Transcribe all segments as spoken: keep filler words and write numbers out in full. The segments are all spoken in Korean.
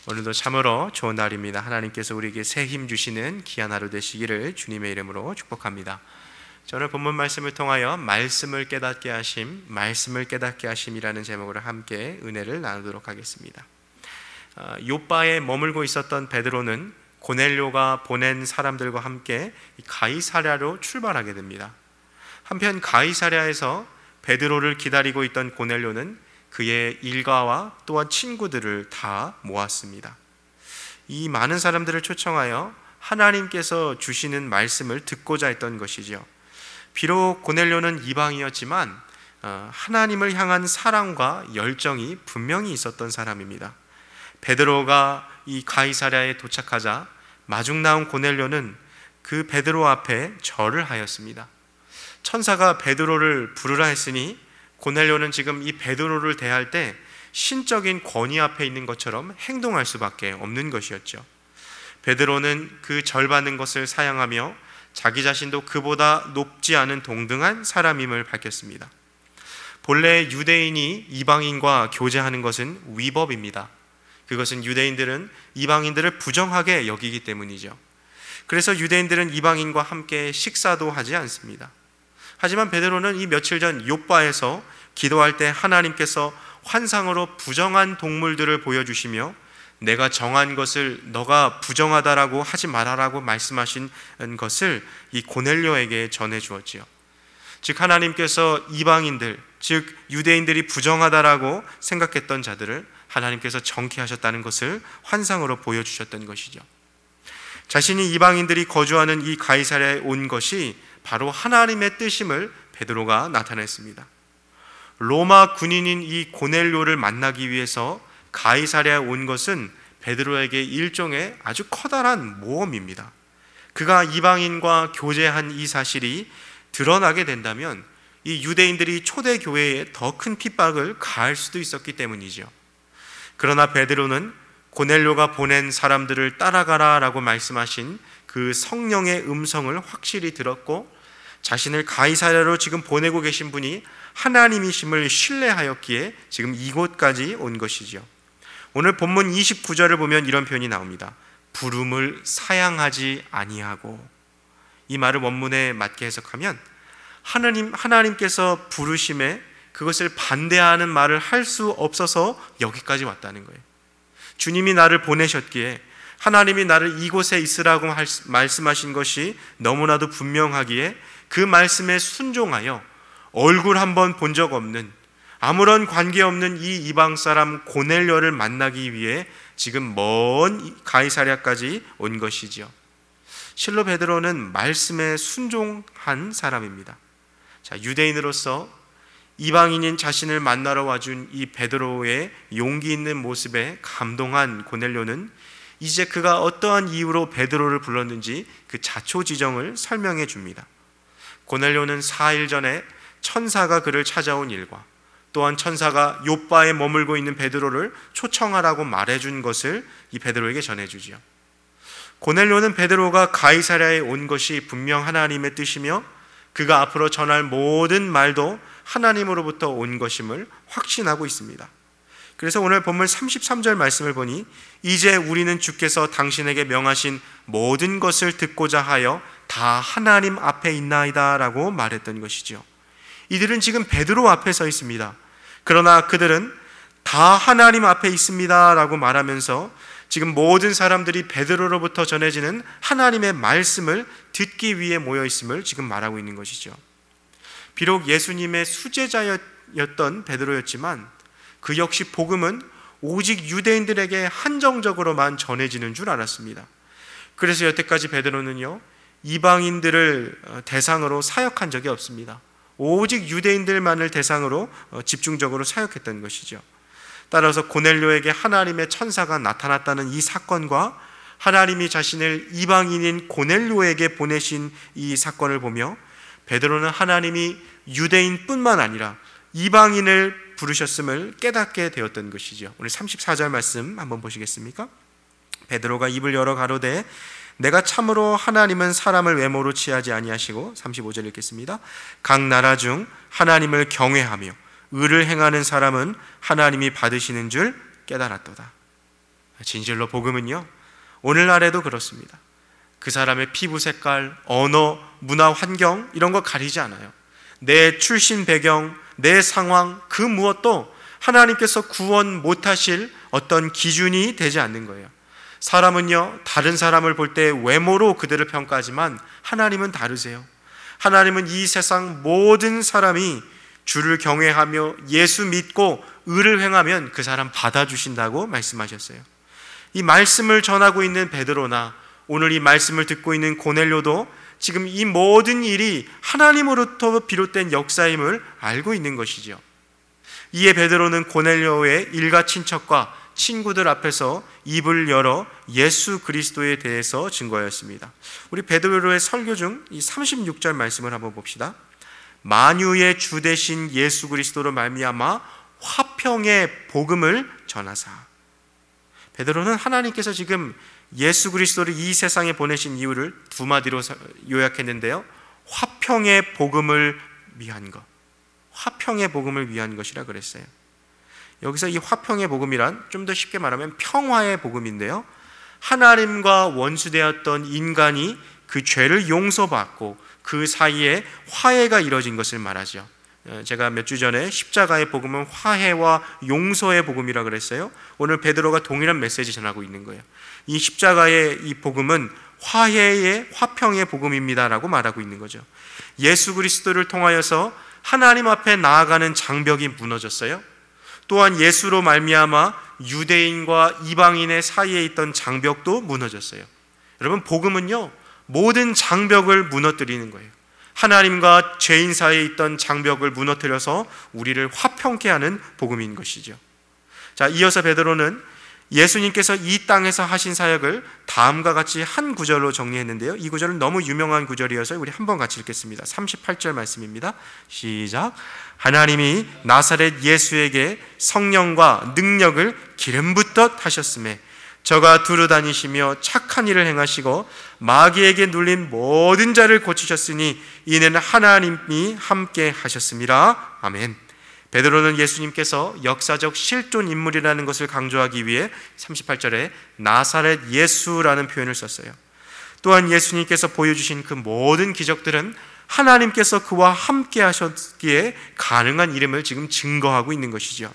오늘도 참으로 좋은 날입니다. 하나님께서 우리에게 새 힘 주시는 귀한 하루 되시기를 주님의 이름으로 축복합니다. 저는 본문 말씀을 통하여 말씀을 깨닫게 하심, 말씀을 깨닫게 하심이라는 제목으로 함께 은혜를 나누도록 하겠습니다. 욥바에 머물고 있었던 베드로는 고넬료가 보낸 사람들과 함께 가이사랴로 출발하게 됩니다. 한편 가이사랴에서 베드로를 기다리고 있던 고넬료는 그의 일가와 또한 친구들을 다 모았습니다. 이 많은 사람들을 초청하여 하나님께서 주시는 말씀을 듣고자 했던 것이죠. 비록 고넬료는 이방이었지만 하나님을 향한 사랑과 열정이 분명히 있었던 사람입니다. 베드로가 이 가이사랴에 도착하자 마중 나온 고넬료는 그 베드로 앞에 절을 하였습니다. 천사가 베드로를 부르라 했으니 고넬료는 지금 이 베드로를 대할 때 신적인 권위 앞에 있는 것처럼 행동할 수밖에 없는 것이었죠. 베드로는 그 절받는 것을 사양하며 자기 자신도 그보다 높지 않은 동등한 사람임을 밝혔습니다. 본래 유대인이 이방인과 교제하는 것은 위법입니다. 그것은 유대인들은 이방인들을 부정하게 여기기 때문이죠. 그래서 유대인들은 이방인과 함께 식사도 하지 않습니다. 하지만 베드로는 이 며칠 전 욥바에서 기도할 때 하나님께서 환상으로 부정한 동물들을 보여주시며 내가 정한 것을 너가 부정하다라고 하지 말아라고 말씀하신 것을 이 고넬료에게 전해 주었지요. 즉 하나님께서 이방인들, 즉 유대인들이 부정하다라고 생각했던 자들을 하나님께서 정케하셨다는 것을 환상으로 보여주셨던 것이죠. 자신이 이방인들이 거주하는 이 가이사랴에 온 것이 바로 하나님의 뜻임을 베드로가 나타냈습니다. 로마 군인인 이 고넬료를 만나기 위해서 가이사랴에 온 것은 베드로에게 일종의 아주 커다란 모험입니다. 그가 이방인과 교제한 이 사실이 드러나게 된다면 이 유대인들이 초대교회에 더 큰 핍박을 가할 수도 있었기 때문이죠. 그러나 베드로는 고넬료가 보낸 사람들을 따라가라 라고 말씀하신 그 성령의 음성을 확실히 들었고 자신을 가이사랴로 지금 보내고 계신 분이 하나님이심을 신뢰하였기에 지금 이곳까지 온 것이죠. 오늘 본문 이십구 절을 보면 이런 표현이 나옵니다. 부름을 사양하지 아니하고. 이 말을 원문에 맞게 해석하면 하나님, 하나님께서 부르심에 그것을 반대하는 말을 할 수 없어서 여기까지 왔다는 거예요. 주님이 나를 보내셨기에 하나님이 나를 이곳에 있으라고 말씀하신 것이 너무나도 분명하기에 그 말씀에 순종하여 얼굴 한번 본 적 없는 아무런 관계없는 이 이방 사람 고넬료를 만나기 위해 지금 먼 가이사랴까지 온 것이지요. 실로 베드로는 말씀에 순종한 사람입니다. 자, 유대인으로서 이방인인 자신을 만나러 와준 이 베드로의 용기 있는 모습에 감동한 고넬료는 이제 그가 어떠한 이유로 베드로를 불렀는지 그 자초지정을 설명해 줍니다. 고넬료는 사 일 전에 천사가 그를 찾아온 일과 또한 천사가 욥바에 머물고 있는 베드로를 초청하라고 말해준 것을 이 베드로에게 전해주지요. 고넬료는 베드로가 가이사랴에 온 것이 분명 하나님의 뜻이며 그가 앞으로 전할 모든 말도 하나님으로부터 온 것임을 확신하고 있습니다. 그래서 오늘 본문 삼십삼 절 말씀을 보니 이제 우리는 주께서 당신에게 명하신 모든 것을 듣고자 하여 다 하나님 앞에 있나이다 라고 말했던 것이죠. 이들은 지금 베드로 앞에 서 있습니다. 그러나 그들은 다 하나님 앞에 있습니다 라고 말하면서 지금 모든 사람들이 베드로로부터 전해지는 하나님의 말씀을 듣기 위해 모여 있음을 지금 말하고 있는 것이죠. 비록 예수님의 수제자였던 베드로였지만 그 역시 복음은 오직 유대인들에게 한정적으로만 전해지는 줄 알았습니다. 그래서 여태까지 베드로는요 이방인들을 대상으로 사역한 적이 없습니다. 오직 유대인들만을 대상으로 집중적으로 사역했던 것이죠. 따라서 고넬료에게 하나님의 천사가 나타났다는 이 사건과 하나님이 자신을 이방인인 고넬료에게 보내신 이 사건을 보며 베드로는 하나님이 유대인뿐만 아니라 이방인을 부르셨음을 깨닫게 되었던 것이죠. 오늘 삼십사 절 말씀 한번 보시겠습니까? 베드로가 입을 열어 가로되 내가 참으로 하나님은 사람을 외모로 취하지 아니하시고, 삼십오 절 읽겠습니다. 각 나라 중 하나님을 경외하며 의를 행하는 사람은 하나님이 받으시는 줄 깨달았도다. 진실로 복음은요, 오늘날에도 그렇습니다. 그 사람의 피부 색깔, 언어, 문화, 환경 이런 거 가리지 않아요. 내 출신 배경, 내 상황 그 무엇도 하나님께서 구원 못하실 어떤 기준이 되지 않는 거예요. 사람은요, 다른 사람을 볼 때 외모로 그들을 평가하지만 하나님은 다르세요. 하나님은 이 세상 모든 사람이 주를 경외하며 예수 믿고 의를 행하면 그 사람 받아주신다고 말씀하셨어요. 이 말씀을 전하고 있는 베드로나 오늘 이 말씀을 듣고 있는 고넬료도 지금 이 모든 일이 하나님으로부터 비롯된 역사임을 알고 있는 것이죠. 이에 베드로는 고넬료의 일가 친척과 친구들 앞에서 입을 열어 예수 그리스도에 대해서 증거하였습니다. 우리 베드로의 설교 중 이 삼십육 절 말씀을 한번 봅시다. 만유의 주 되신 예수 그리스도로 말미암아 화평의 복음을 전하사. 베드로는 하나님께서 지금 예수 그리스도를 이 세상에 보내신 이유를 두 마디로 요약했는데요, 화평의 복음을 위한 것, 화평의 복음을 위한 것이라 그랬어요. 여기서 이 화평의 복음이란 좀 더 쉽게 말하면 평화의 복음인데요, 하나님과 원수되었던 인간이 그 죄를 용서받고 그 사이에 화해가 이루어진 것을 말하죠. 제가 몇 주 전에 십자가의 복음은 화해와 용서의 복음이라 그랬어요. 오늘 베드로가 동일한 메시지 전하고 있는 거예요. 이 십자가의 이 복음은 화해의 화평의 복음입니다라고 말하고 있는 거죠. 예수 그리스도를 통하여서 하나님 앞에 나아가는 장벽이 무너졌어요. 또한 예수로 말미암아 유대인과 이방인의 사이에 있던 장벽도 무너졌어요. 여러분, 복음은요, 모든 장벽을 무너뜨리는 거예요. 하나님과 죄인 사이에 있던 장벽을 무너뜨려서 우리를 화평케 하는 복음인 것이죠. 자, 이어서 베드로는 예수님께서 이 땅에서 하신 사역을 다음과 같이 한 구절로 정리했는데요, 이 구절은 너무 유명한 구절이어서 우리 한번 같이 읽겠습니다. 삼십팔 절 말씀입니다. 시작. 하나님이 나사렛 예수에게 성령과 능력을 기름 붓듯 하셨음에 저가 두루 다니시며 착한 일을 행하시고 마귀에게 눌린 모든 자를 고치셨으니 이는 하나님이 함께 하셨습니다. 아멘. 베드로는 예수님께서 역사적 실존 인물이라는 것을 강조하기 위해 삼십팔 절에 나사렛 예수라는 표현을 썼어요. 또한 예수님께서 보여주신 그 모든 기적들은 하나님께서 그와 함께 하셨기에 가능한 이름을 지금 증거하고 있는 것이죠.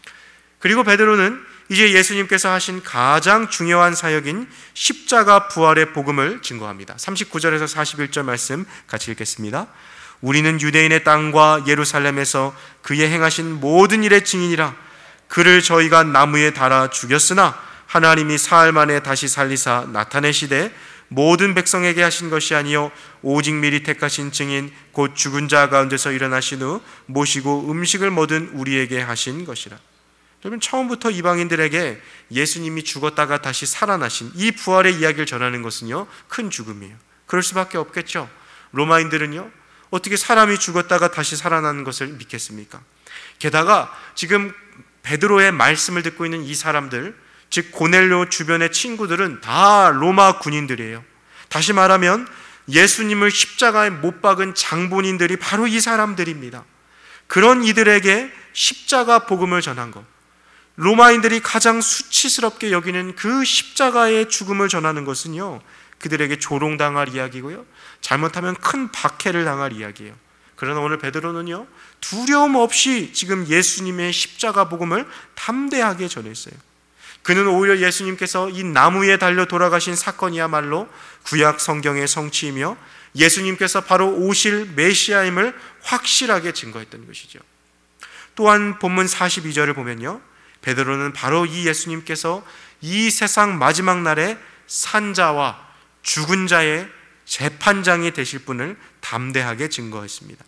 그리고 베드로는 이제 예수님께서 하신 가장 중요한 사역인 십자가 부활의 복음을 증거합니다. 삼십구 절에서 사십일 절 말씀 같이 읽겠습니다. 우리는 유대인의 땅과 예루살렘에서 그의 행하신 모든 일의 증인이라. 그를 저희가 나무에 달아 죽였으나 하나님이 사흘 만에 다시 살리사 나타내시되 모든 백성에게 하신 것이 아니요 오직 미리 택하신 증인 곧 죽은 자 가운데서 일어나신 후 모시고 음식을 먹은 우리에게 하신 것이라. 여러분, 처음부터 이방인들에게 예수님이 죽었다가 다시 살아나신 이 부활의 이야기를 전하는 것은요, 큰 죽음이에요. 그럴 수밖에 없겠죠. 로마인들은요, 어떻게 사람이 죽었다가 다시 살아나는 것을 믿겠습니까? 게다가 지금 베드로의 말씀을 듣고 있는 이 사람들, 즉 고넬료 주변의 친구들은 다 로마 군인들이에요. 다시 말하면 예수님을 십자가에 못 박은 장본인들이 바로 이 사람들입니다. 그런 이들에게 십자가 복음을 전한 것, 로마인들이 가장 수치스럽게 여기는 그 십자가의 죽음을 전하는 것은요, 그들에게 조롱당할 이야기고요, 잘못하면 큰 박해를 당할 이야기예요. 그러나 오늘 베드로는요, 두려움 없이 지금 예수님의 십자가 복음을 담대하게 전했어요. 그는 오히려 예수님께서 이 나무에 달려 돌아가신 사건이야말로 구약 성경의 성취이며 예수님께서 바로 오실 메시아임을 확실하게 증거했던 것이죠. 또한 본문 사십이 절을 보면요, 베드로는 바로 이 예수님께서 이 세상 마지막 날에 산자와 죽은 자의 재판장이 되실 분을 담대하게 증거했습니다.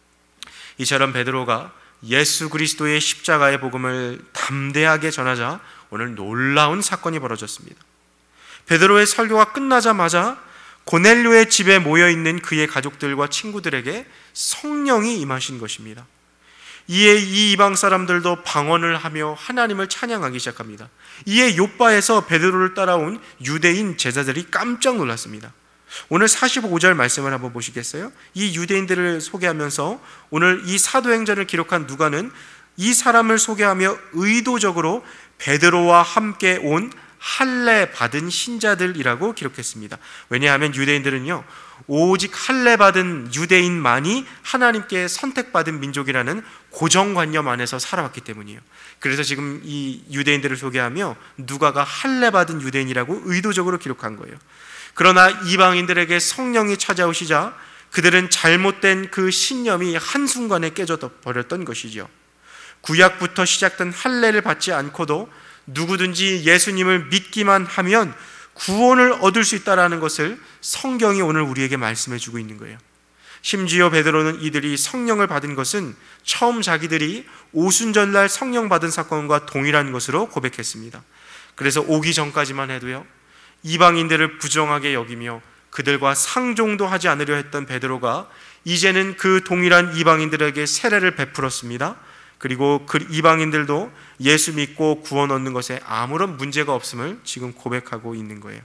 이처럼 베드로가 예수 그리스도의 십자가의 복음을 담대하게 전하자 오늘 놀라운 사건이 벌어졌습니다. 베드로의 설교가 끝나자마자 고넬료의 집에 모여있는 그의 가족들과 친구들에게 성령이 임하신 것입니다. 이에 이 이방 사람들도 방언을 하며 하나님을 찬양하기 시작합니다. 이에 욥바에서 베드로를 따라온 유대인 제자들이 깜짝 놀랐습니다. 오늘 사십오 절 말씀을 한번 보시겠어요? 이 유대인들을 소개하면서 오늘 이 사도행전을 기록한 누가는 이 사람을 소개하며 의도적으로 베드로와 함께 온 할례 받은 신자들이라고 기록했습니다. 왜냐하면 유대인들은요, 오직 할례 받은 유대인만이 하나님께 선택받은 민족이라는 고정관념 안에서 살아왔기 때문이에요. 그래서 지금 이 유대인들을 소개하며 누가가 할례 받은 유대인이라고 의도적으로 기록한 거예요. 그러나 이방인들에게 성령이 찾아오시자 그들은 잘못된 그 신념이 한순간에 깨져 버렸던 것이죠. 구약부터 시작된 할례를 받지 않고도 누구든지 예수님을 믿기만 하면 구원을 얻을 수 있다는 것을 성경이 오늘 우리에게 말씀해 주고 있는 거예요. 심지어 베드로는 이들이 성령을 받은 것은 처음 자기들이 오순절날 성령 받은 사건과 동일한 것으로 고백했습니다. 그래서 오기 전까지만 해도요, 이방인들을 부정하게 여기며 그들과 상종도 하지 않으려 했던 베드로가 이제는 그 동일한 이방인들에게 세례를 베풀었습니다. 그리고 그 이방인들도 예수 믿고 구원 얻는 것에 아무런 문제가 없음을 지금 고백하고 있는 거예요.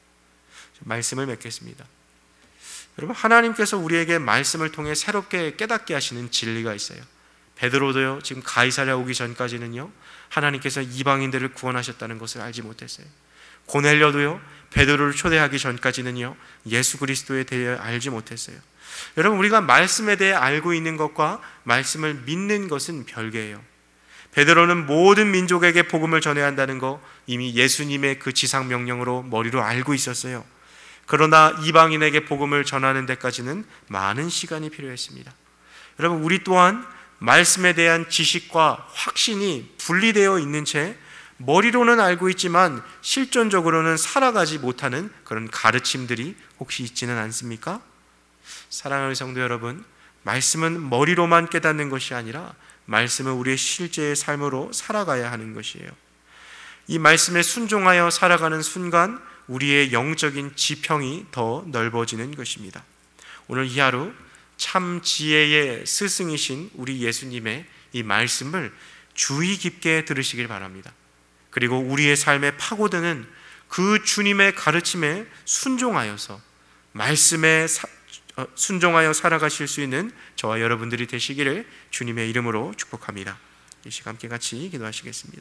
말씀을 맺겠습니다. 여러분, 하나님께서 우리에게 말씀을 통해 새롭게 깨닫게 하시는 진리가 있어요. 베드로도요, 지금 가이사랴 오기 전까지는요, 하나님께서 이방인들을 구원하셨다는 것을 알지 못했어요. 고넬료도요, 베드로를 초대하기 전까지는요, 예수 그리스도에 대해 알지 못했어요. 여러분, 우리가 말씀에 대해 알고 있는 것과 말씀을 믿는 것은 별개예요. 베드로는 모든 민족에게 복음을 전해야 한다는 거 이미 예수님의 그 지상 명령으로 머리로 알고 있었어요. 그러나 이방인에게 복음을 전하는 데까지는 많은 시간이 필요했습니다. 여러분, 우리 또한 말씀에 대한 지식과 확신이 분리되어 있는 채 머리로는 알고 있지만 실존적으로는 살아가지 못하는 그런 가르침들이 혹시 있지는 않습니까? 사랑하는 성도 여러분, 말씀은 머리로만 깨닫는 것이 아니라 말씀은 우리의 실제의 삶으로 살아가야 하는 것이에요. 이 말씀에 순종하여 살아가는 순간 우리의 영적인 지평이 더 넓어지는 것입니다. 오늘 이 하루 참 지혜의 스승이신 우리 예수님의 이 말씀을 주의 깊게 들으시길 바랍니다. 그리고 우리의 삶에 파고드는 그 주님의 가르침에 순종하여서 말씀에 사, 어, 순종하여 살아가실 수 있는 저와 여러분들이 되시기를 주님의 이름으로 축복합니다. 이 시간 함께 같이 기도하시겠습니다.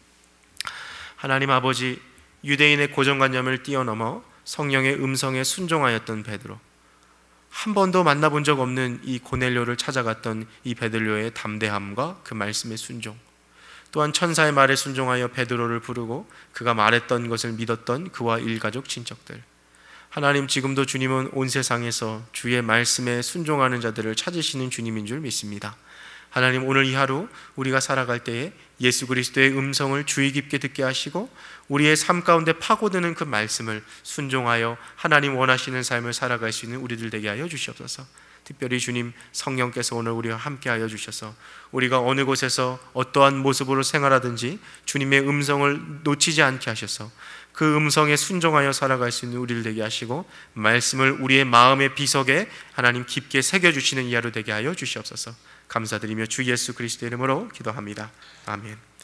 하나님 아버지, 유대인의 고정관념을 뛰어넘어 성령의 음성에 순종하였던 베드로, 한 번도 만나본 적 없는 이 고넬료를 찾아갔던 이 베드로의 담대함과 그 말씀의 순종, 또한 천사의 말에 순종하여 베드로를 부르고 그가 말했던 것을 믿었던 그와 일가족 친척들, 하나님, 지금도 주님은 온 세상에서 주의 말씀에 순종하는 자들을 찾으시는 주님인 줄 믿습니다. 하나님, 오늘 이 하루 우리가 살아갈 때에 예수 그리스도의 음성을 주의 깊게 듣게 하시고 우리의 삶 가운데 파고드는 그 말씀을 순종하여 하나님 원하시는 삶을 살아갈 수 있는 우리들 되게 하여 주시옵소서. 특별히 주님, 성령께서 오늘 우리와 함께하여 주셔서 우리가 어느 곳에서 어떠한 모습으로 생활하든지 주님의 음성을 놓치지 않게 하셔서 그 음성에 순종하여 살아갈 수 있는 우리를 되게 하시고 말씀을 우리의 마음의 비석에 하나님 깊게 새겨주시는 이 하루 되게 하여 주시옵소서. 감사드리며 주 예수 그리스도의 이름으로 기도합니다. 아멘.